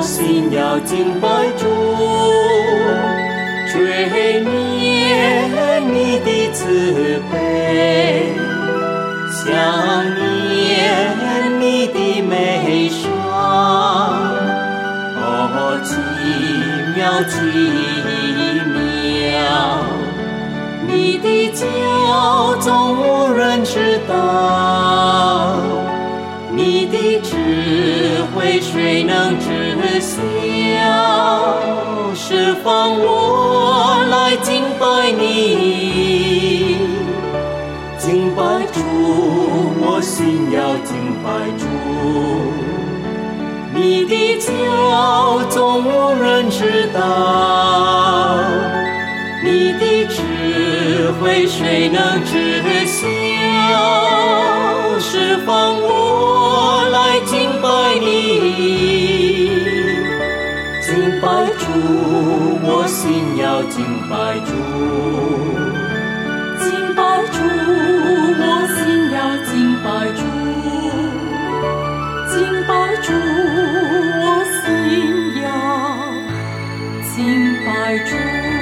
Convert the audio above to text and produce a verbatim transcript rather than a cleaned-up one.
心要敬拜主，追念你的慈悲，想念你的美善，哦，奇妙奇妙，你的教总无人知道，你的智慧谁能知晓？释放我来敬拜你，敬拜主，我心要敬拜主。你的教总无人知道，你的智慧谁能知晓？释放我来敬拜你，敬拜主，我心要敬拜主， 敬拜主，我心要敬拜主，敬拜主，我心要敬拜主。